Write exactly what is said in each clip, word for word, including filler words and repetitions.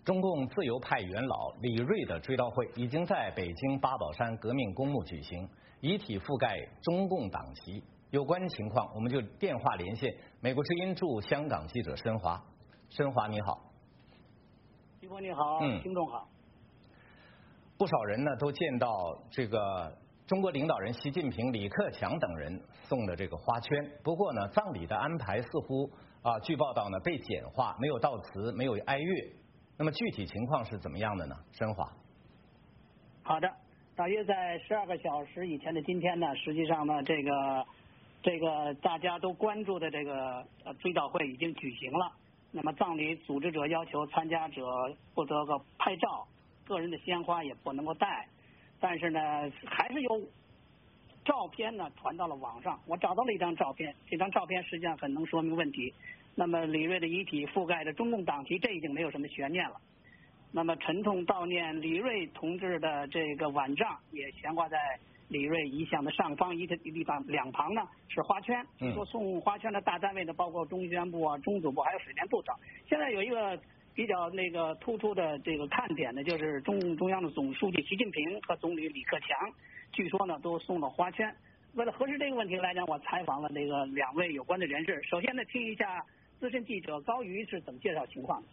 中共自由派元老李瑞的追悼会已经在北京八宝山革命公墓举行，遗体覆盖中共党旗。有关情况，我们就电话连线美国之音驻香港记者申华。申华你好。 徐波你好，嗯，听众好。 不少人呢都见到这个中国领导人习近平、李克强等人送的这个花圈，不过呢，葬礼的安排似乎啊，据报道呢被简化，没有悼词，没有哀乐。那么具体情况是怎么样的呢？申华。 好的，大约在十二个小时以前的今天呢，实际上呢，这个这个大家都关注的这个呃追悼会已经举行了。那么葬礼组织者要求参加者不得个拍照，个人的鲜花也不能够带，但是呢，还是有照片呢传到了网上。我找到了一张照片，这张照片实际上很能说明问题。那么李瑞的遗体覆盖着中共党旗，这已经没有什么悬念了。那么沉痛悼念李瑞同志的这个碗帐也悬挂在李瑞遗像的上方，一个地方两旁呢是花圈。据说送花圈的大单位呢，包括中宣部啊、中组部还有水电部等。现在有一个比较那个突出的这个看点呢，就是中共中央的总书记习近平和总理李克强，据说呢都送了花圈。为了核实这个问题来讲，我采访了那个两位有关的人士。首先呢，听一下资深记者高瑜是怎么介绍情况的。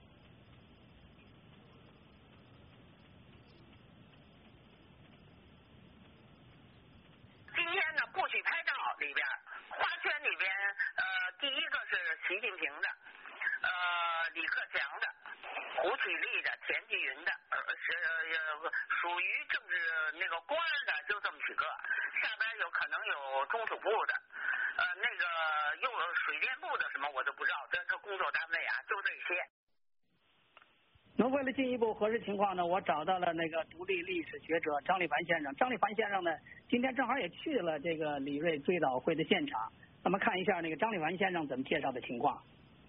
今天呢，不许拍照里边，花圈里边，呃，第一个是习近平的，呃，李克强的，胡启立的，田纪云的，呃，是呃属于政治那个官的，就这么几个。下边有可能有中组部的，呃，那个又有水电部的什么我都不知道，这这工作单位啊，就这些。 那为了进一步核实情况呢，我找到了那个独立历史学者张立凡先生。张立凡先生呢，今天正好也去了这个李瑞追悼会的现场。那么看一下那个张立凡先生怎么介绍的情况。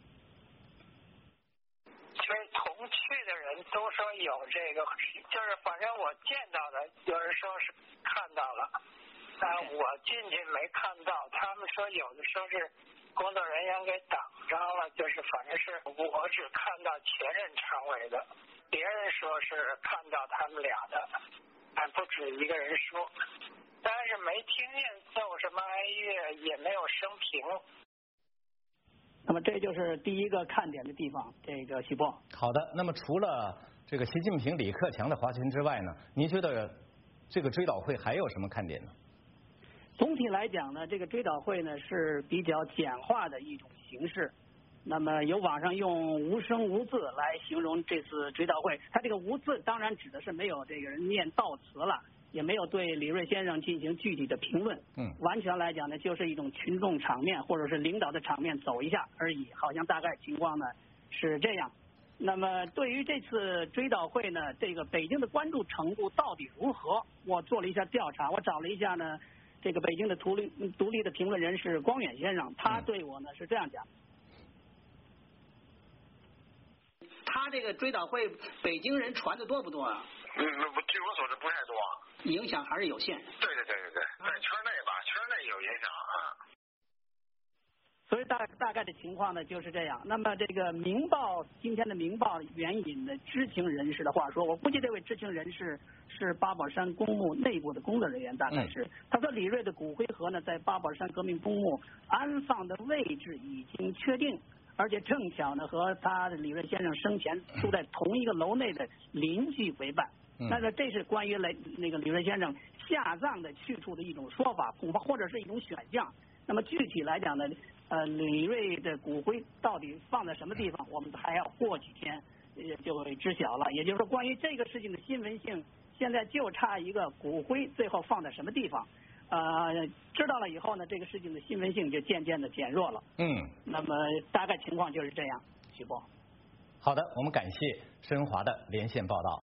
其实同去的人都说有这个，就是反正我见到的，有人说是看到了，但我进去没看到。他们说有的时候是工作人员给挡着了，就是反正是我只看到前任常委的，别人说是看到他们俩的，还不止一个人说，但是没听见奏什么哀乐，也没有生平。 那么这就是第一个看点的地方，这个徐波。 好的，那么除了这个习近平、李克强的花圈之外呢，您觉得这个追悼会还有什么看点呢？ 总体来讲呢，这个追悼会呢是比较简化的一种形式。那么有网上用无声无字来形容这次追悼会，它这个无字当然指的是没有这个人念悼词了，也没有对李瑞先生进行具体的评论。嗯，完全来讲呢，就是一种群众场面或者是领导的场面走一下而已，好像大概情况呢是这样。那么对于这次追悼会呢，这个北京的关注程度到底如何？我做了一下调查，我找了一下呢。这个北京的独立独立的评论人士光远先生，他对我呢是这样讲。 他这个追悼会，北京人传的多不多啊？ 嗯，据我所知不太多。 影响还是有限。 对对对对对，在圈内吧，圈内有影响啊。 所以大大概的情况呢就是这样。那么这个《明报》今天的《明报》援引的知情人士的话说，我估计这位知情人士是八宝山公墓内部的工作人员，大概是。嗯、他说李瑞的骨灰盒呢，在八宝山革命公墓安放的位置已经确定，而且正巧呢和他李瑞先生生前住在同一个楼内的邻居为伴。嗯、那么这是关于来那个李瑞先生下葬的去处的一种说法，恐怕或者是一种选项。那么具体来讲呢？呃，李瑞的骨灰到底放在什么地方，我们还要过几天呃就会知晓了。也就是说，关于这个事情的新闻性，现在就差一个骨灰最后放在什么地方。呃，知道了以后呢，这个事情的新闻性就渐渐的减弱了。嗯。那么大概情况就是这样，徐波。 好的，我们感谢申华的连线报道。